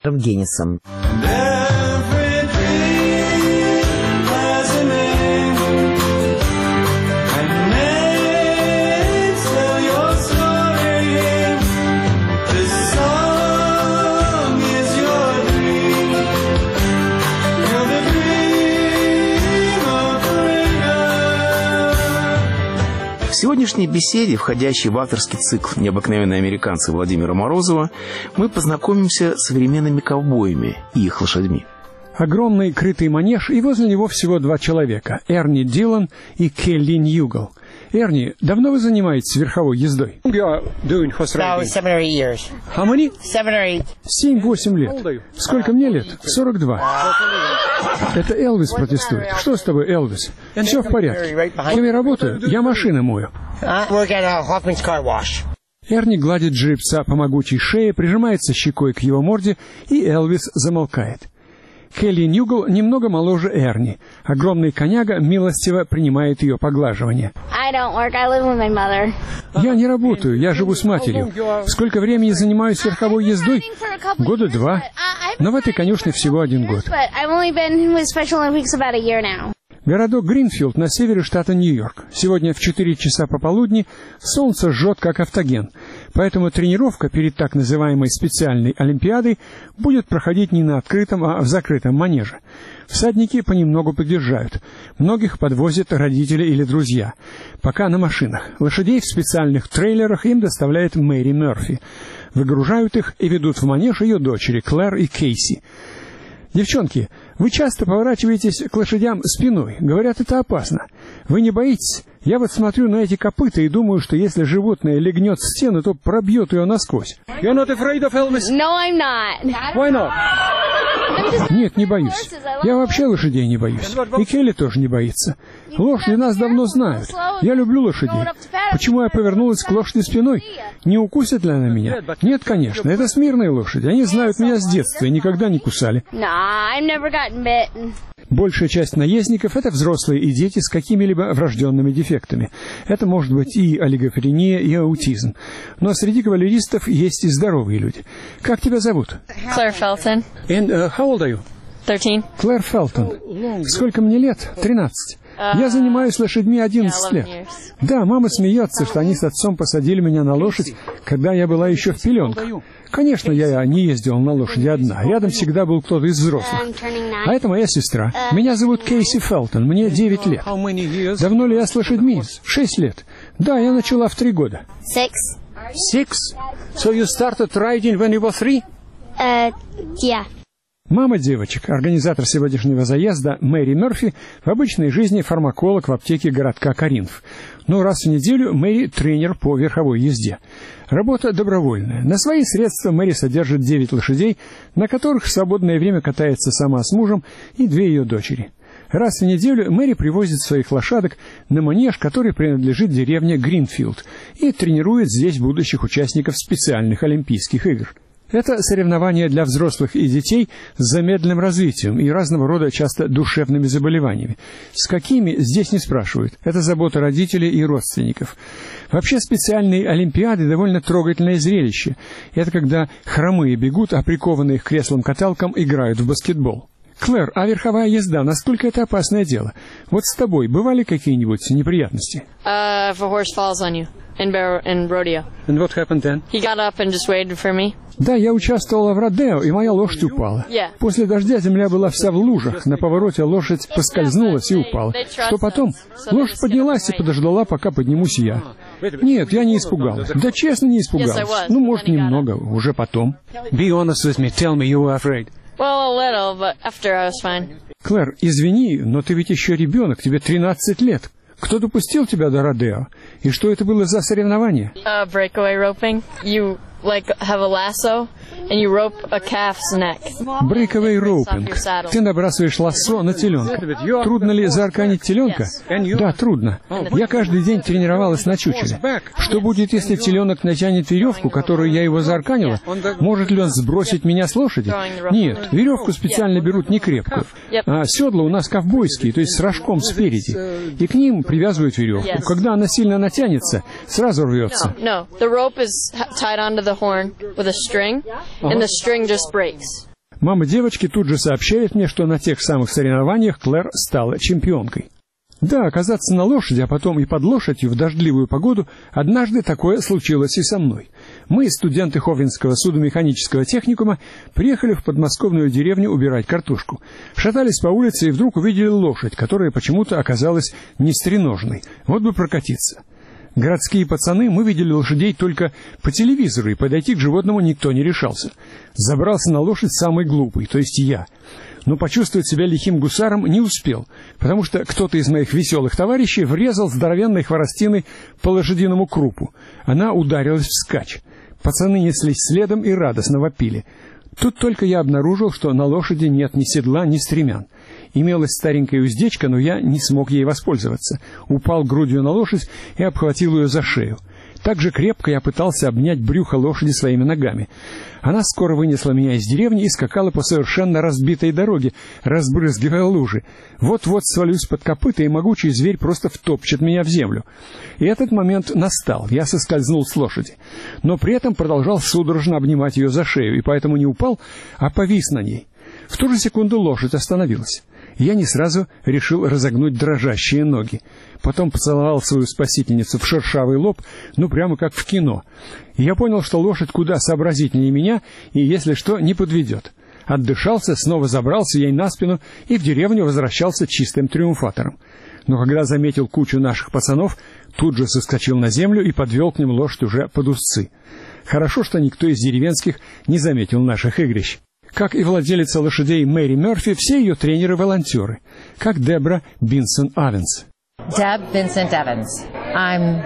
Геннисом. В сегодняшней беседе, входящей в авторский цикл «Необыкновенные американцы» Владимира Морозова, мы познакомимся с современными ковбоями и их лошадьми. Огромный крытый манеж, и возле него всего два человека – Эрни Дилан и Келли Ньюгл. Эрни, давно вы занимаетесь верховой ездой? 7 or 8 years. How many? 7 or 8. 7-8 лет. Сколько мне лет? 42. Это Элвис протестует. Что с тобой, Элвис? Все в порядке. Кем я работаю? Я машины мою. Work at Hoffman's Car Wash. Эрни гладит жеребца по могучей шее, прижимается щекой к его морде, и Элвис замолкает. Келли Ньюгл немного моложе Эрни. Огромный коняга милостиво принимает ее поглаживание. Я не работаю, я живу с матерью. Сколько времени занимаюсь верховой ездой? 2 года. Но в этой конюшне всего 1 год. Городок Гринфилд на севере штата Нью-Йорк. Сегодня в 4 часа пополудни солнце жжет, как автоген. Поэтому тренировка перед так называемой специальной олимпиадой будет проходить не на открытом, а в закрытом манеже. Всадники понемногу подъезжают. Многих подвозят родители или друзья. Пока на машинах. Лошадей в специальных трейлерах им доставляет Мэри Мерфи. Выгружают их и ведут в манеж ее дочери Клэр и Кейси. Девчонки, вы часто поворачиваетесь к лошадям спиной. Говорят, это опасно. Вы не боитесь? Я вот смотрю на эти копыта и думаю, что если животное легнет в стену, то пробьет ее насквозь. You're not afraid of Elvis? No, I'm not. Why not? Нет, не боюсь. Я вообще лошадей не боюсь. И Келли тоже не боится. Лошади нас давно знают. Я люблю лошадей. Почему я повернулась к лошади спиной? Не укусит ли она меня? Нет, конечно. Это смирные лошади. Они знают меня с детства и никогда не кусали. Большая часть наездников – это взрослые и дети с какими-либо врожденными дефектами. Это может быть и олигофрения, и аутизм. Но среди кавалеристов есть и здоровые люди. Как тебя зовут? Claire Felton. And how old are you? 13. Клэр Фелтон. Сколько мне лет? 13. Я занимаюсь лошадьми 11 лет. Да, мама смеется, что они с отцом посадили меня на лошадь, когда я была еще в пеленках. Конечно, я не ездила на лошади одна. Рядом всегда был кто-то из взрослых. А это моя сестра. Меня зовут Кейси Фелтон. Мне 9 лет. Давно ли я с лошадьми? 6 лет. Да, я начала в 3 года. 6? So you started riding when you were 3? Yeah. Мама девочек, организатор сегодняшнего заезда Мэри Мерфи, в обычной жизни фармаколог в аптеке городка Коринф. Но раз в неделю Мэри тренер по верховой езде. Работа добровольная. На свои средства Мэри содержит 9 лошадей, на которых в свободное время катается сама с мужем и 2 ее дочери. Раз в неделю Мэри привозит своих лошадок на манеж, который принадлежит деревне Гринфилд, и тренирует здесь будущих участников специальных Олимпийских игр. Это соревнования для взрослых и детей с замедленным развитием и разного рода часто душевными заболеваниями. С какими, здесь не спрашивают. Это забота родителей и родственников. Вообще специальные олимпиады довольно трогательное зрелище. Это когда хромые бегут, а прикованные к креслам-каталкам играют в баскетбол. Клэр, а верховая езда, насколько это опасное дело? Вот с тобой бывали какие-нибудь неприятности? If a horse falls on you in rodeo. And what happened then? He got up and just waited for me. Да, я участвовала в родео, и моя лошадь упала. После дождя земля была вся в лужах. На повороте лошадь поскользнулась и упала. Что потом? Лошадь поднялась и подождала, пока поднимусь я. Нет, я не испугалась. Да честно, не испугалась. Ну, может, немного, уже потом. Be honest with me, tell me you were afraid. Well, a little, but after I was fine. Клэр, извини, но ты ведь еще ребенок, тебе 13 лет. Кто допустил тебя до родео? И что это было за соревнование? Breakaway roping. You have a lasso and you rope a calf's neck. Breakaway roping. Ты набрасываешь лассо на теленка. Трудно ли заарканить теленка? Да, трудно. Я каждый день тренировалась на чучеле. Что будет, если теленок натянет веревку, которую я его заарканила? Может ли он сбросить меня с лошади? Нет, веревку специально берут не крепкую. А седла у нас ковбойские, то есть с рожком спереди. И к ним привязывают веревку. Когда она сильно натянется, сразу рвется. No, the rope is tied onto the horn with a string, and the string just breaks. Мама девочки тут же сообщает мне, что на тех самых соревнованиях Клэр стала чемпионкой. Да, оказаться на лошади, а потом и под лошадью в дождливую погоду, однажды такое случилось и со мной. Мы, студенты Ховринского судомеханического техникума, приехали в подмосковную деревню убирать картошку. Шатались по улице и вдруг увидели лошадь, которая почему-то оказалась не стреножной. Вот бы прокатиться. Городские пацаны, мы видели лошадей только по телевизору, и подойти к животному никто не решался. Забрался на лошадь самый глупый, то есть я. Но почувствовать себя лихим гусаром не успел, потому что кто-то из моих веселых товарищей врезал здоровенной хворостиной по лошадиному крупу. Она ударилась вскачь. Пацаны неслись следом и радостно вопили. Тут только я обнаружил, что на лошади нет ни седла, ни стремян. Имелась старенькая уздечка, но я не смог ей воспользоваться. Упал грудью на лошадь и обхватил ее за шею. Так же крепко я пытался обнять брюхо лошади своими ногами. Она скоро вынесла меня из деревни и скакала по совершенно разбитой дороге, разбрызгивая лужи. Вот-вот свалюсь под копыта, и могучий зверь просто втопчет меня в землю. И этот момент настал. Я соскользнул с лошади. Но при этом продолжал судорожно обнимать ее за шею, и поэтому не упал, а повис на ней. В ту же секунду лошадь остановилась. Я не сразу решил разогнуть дрожащие ноги. Потом поцеловал свою спасительницу в шершавый лоб, прямо как в кино. И я понял, что лошадь куда сообразительнее меня, и, если что, не подведет. Отдышался, снова забрался ей на спину и в деревню возвращался чистым триумфатором. Но когда заметил кучу наших пацанов, тут же соскочил на землю и подвел к ним лошадь уже под узцы. Хорошо, что никто из деревенских не заметил наших игрищ. Как и владелица лошадей Мэри Мерфи, все ее тренеры-волонтеры, как Дебра Бинсон Авенс. Deb Vincent Evans. I'm,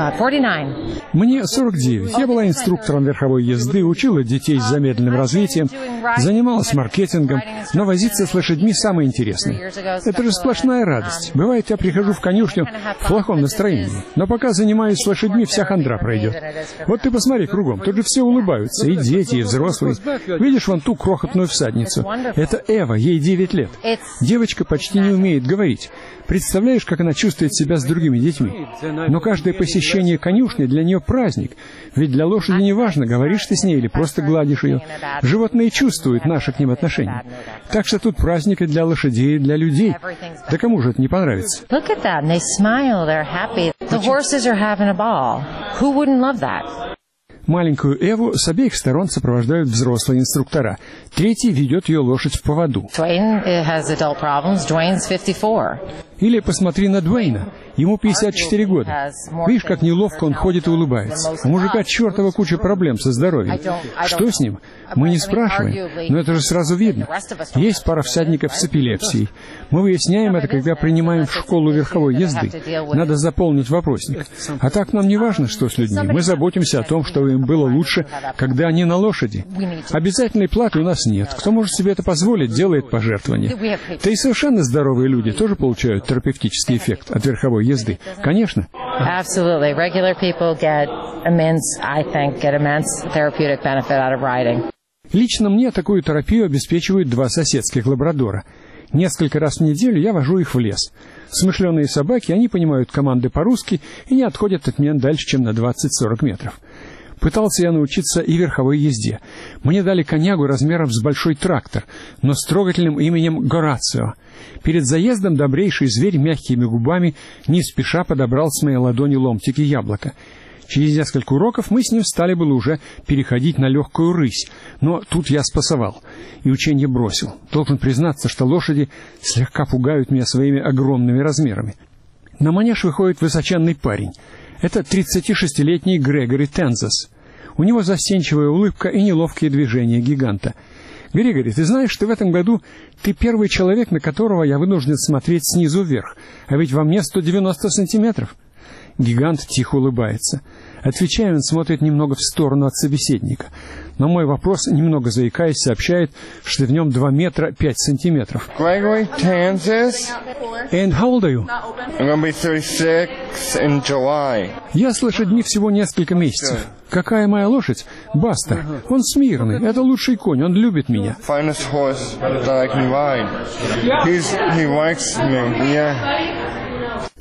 49. Мне 49. Я была инструктором верховой езды, учила детей с замедленным развитием, занималась маркетингом, но возиться с лошадьми самое интересное. Это же сплошная радость. Бывает, я прихожу в конюшню в плохом настроении, но пока занимаюсь с лошадьми, вся хандра пройдет. Вот ты посмотри кругом, тут же все улыбаются, и дети, и взрослые. Видишь вон ту крохотную всадницу? Это Эва, ей 9 лет. Девочка почти не умеет говорить. Представляешь, как она чувствует себя с другими детьми? Но каждое посещение конюшни для нее праздник. Ведь для лошади не важно, говоришь ты с ней или просто гладишь ее. Животные чувствуют наше к ним отношение. Так что тут праздник и для лошадей, и для людей. Да кому же это не понравится? Маленькую Эву с обеих сторон сопровождают взрослые инструктора. Третий ведет ее лошадь в поводу. Или посмотри на Дуэйна. Ему 54 года. Видишь, как неловко он ходит и улыбается. У мужика чертова куча проблем со здоровьем. Что с ним? Мы не спрашиваем, но это же сразу видно. Есть пара всадников с эпилепсией. Мы выясняем это, когда принимаем в школу верховой езды. Надо заполнить вопросник. А так нам не важно, что с людьми. Мы заботимся о том, чтобы им было лучше, когда они на лошади. Обязательной платы у нас нет. Кто может себе это позволить, делает пожертвования. Да и совершенно здоровые люди тоже получают терапевтический эффект от верховой езды. Конечно. Absolutely. Regular people get immense therapeutic benefit out of riding. Лично мне такую терапию обеспечивают 2 соседских лабрадора. Несколько раз в неделю я вожу их в лес. Смышленые собаки, они понимают команды по-русски и не отходят от меня дальше, чем на 20-40 метров. Пытался я научиться и верховой езде. Мне дали конягу размером с большой трактор, но с трогательным именем Горацио. Перед заездом добрейший зверь мягкими губами не спеша подобрал с моей ладони ломтики яблока. Через несколько уроков мы с ним стали было уже переходить на легкую рысь, но тут я спасовал и учение бросил. Должен признаться, что лошади слегка пугают меня своими огромными размерами. На манеж выходит высоченный парень. Это 36-летний Грегори Тензас. У него застенчивая улыбка и неловкие движения гиганта. «Грегори, ты знаешь, что в этом году ты первый человек, на которого я вынужден смотреть снизу вверх, а ведь во мне 190 сантиметров». Гигант тихо улыбается. Отвечая, он смотрит немного в сторону от собеседника. На мой вопрос, немного заикаясь, сообщает, что в нем 2 метра 5 сантиметров. Gregory Kansas. And how old are you? I'm gonna be 36 in July. Я с лошадьми всего несколько месяцев. Какая моя лошадь? Бастер. Он смирный. Это лучший конь. Он любит меня. Finest horse that I can ride. He likes me. Yeah.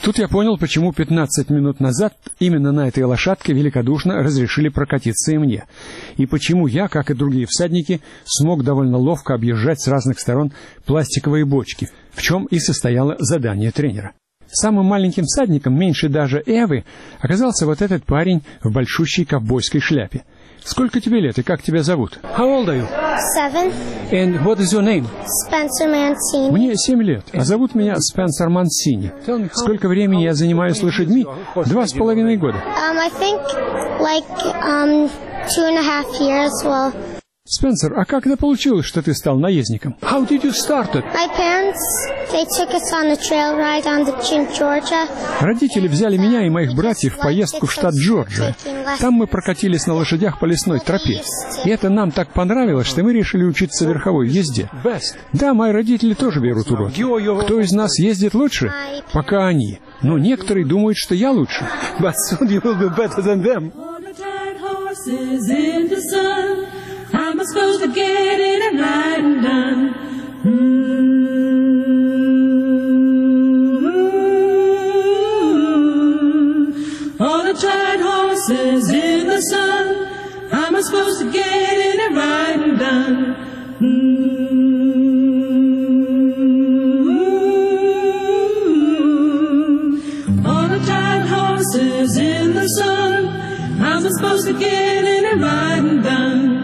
Тут я понял, почему 15 минут назад именно на этой лошадке великодушно разрешили прокатиться и мне. И почему я, как и другие всадники, смог довольно ловко объезжать с разных сторон пластиковые бочки, в чем и состояло задание тренера. Самым маленьким всадником, меньше даже Эвы, оказался вот этот парень в большущей ковбойской шляпе. Сколько тебе лет и как тебя зовут? How old are you? 7. And what is your name? Spencer Mancini. Мне 7 лет, а зовут меня Спенсер Мансини. Сколько времени я занимаюсь лошадьми? 2,5 года. I think like 2.5 years. Well, Спенсер, а как это получилось, что ты стал наездником? How did you start it? my parents, they took us on a trail ride on the Georgia. Родители взяли меня и моих братьев в поездку в штат Джорджия. Там мы прокатились на лошадях по лесной тропе. И это нам так понравилось, что мы решили учиться верховой езде. Да, мои родители тоже берут уроки. Кто из нас ездит лучше? Пока они. Но некоторые думают, что я лучше. But soon you will be better than them. I'm supposed to get in and ride and done. All the tired horses in the sun. I'm supposed to get in and ride and done. All the tired horses in the sun. I'm supposed to get in and ride and done.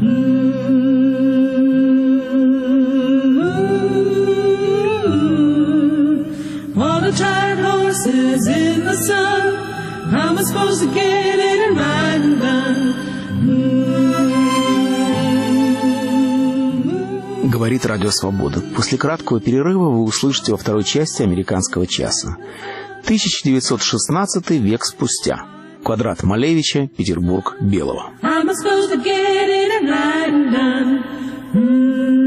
All the tired horses in the sun. I'm supposed to get in and ride and done. Говорит Радио Свобода. После краткого перерыва вы услышите во второй части «Американского часа». 1916 век спустя. Квадрат Малевича, Петербург, Белого. I'm supposed to get in and ride and done.